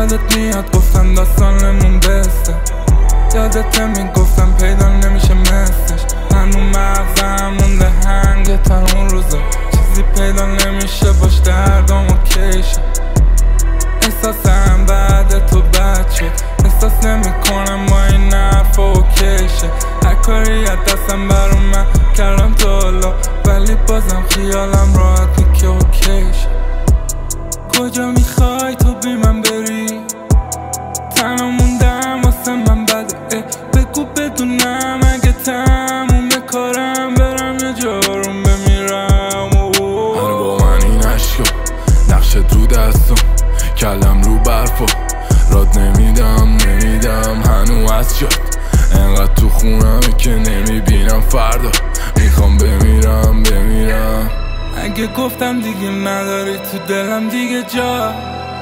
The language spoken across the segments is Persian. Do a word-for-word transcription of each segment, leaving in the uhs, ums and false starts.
یادت میاد گفتم داستانمون بسته، یادت میگفتم پیدا نمیشه مثلش. هنو مغزم مونده هنگ تا اون روزا، چیزی پیدا نمیشه باش دردم و کشه. احساسم بعد تو بد شد، احساس نمی کنم با این حرف و کشه. هر کاری از دستم بر من کردم تا حالا، ولی بازم خیالم راحت نی که اوکیشه. کجا میخوای تو بی من بری؟ تنها موندم واسه من بده، بگو بدونم اگه تموم کارم برم یه جارم بمیرم. هنو با من این عشقا نقشت رو دستم، کلم رو برفا راد نمیدم نمیدم هنو از جاد. انقدر تو خونم که نمیبینم فردا، میخوام بمیرم بمیرم. اگه گفتم دیگه نداری تو دلم دیگه جا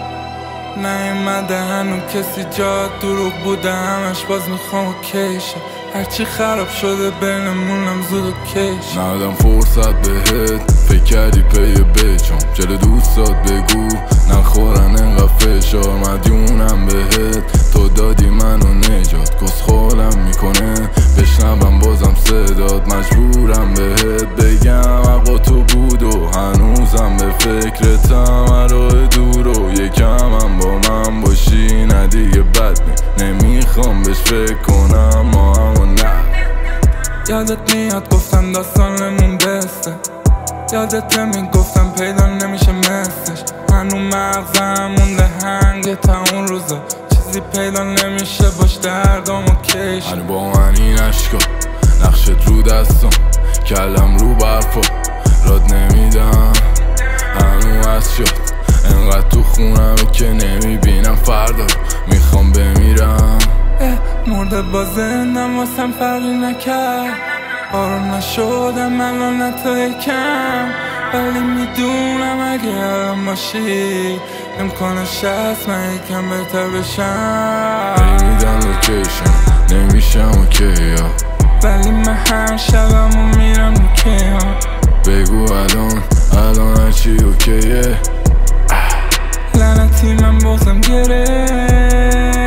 نیومده هنو کسی جا، دروغ بوده همش باز میخوام اوکیشه. هرچی خراب شده بینمونم زود اوکیشه. ندم فرصت بهت فکر کردی پی بچم، جل دوستات بگو نخورن انقدر فشار. مدیونم بهت تو دادی منو نجات، کسخولم میکنه بشنوم بازم صدات. مجبورم بهت بگم حق تو بود و هنوزم به فکرتم. راه دور و یکم هم با من باشی نه دیگه بد نی، نمیخوام بهش فکر کنم ما همو نه. یادت میاد گفتم داستانمون بسته، یادت میگفتم پیدا نمیشه مثلش. هنو مغزم مونده هنگ تا اون روزا، چیزی پیدا نمیشه باش دردم و کشه. هنو با من این عشقا نقشت رو دستم، کلم رو برفا راد نمیدم هنو از شد. انقدر تو خونم که نمیبینم فردا، میخوام بمیرم. مرده با زندم واسم فرقی نکرد، آروم نشدم الان تا یکم، ولی میدونم اگه الان باشی امکانش هست من یکم بهتر بشم. ولی میدن لوکیشن نمیشم اوکی ها، ولی من هر شبمو میرم اوکی ها. بگو الان الان هرچی اوکیه. لعنتی من بازم گرفت.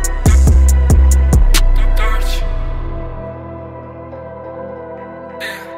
Yeah.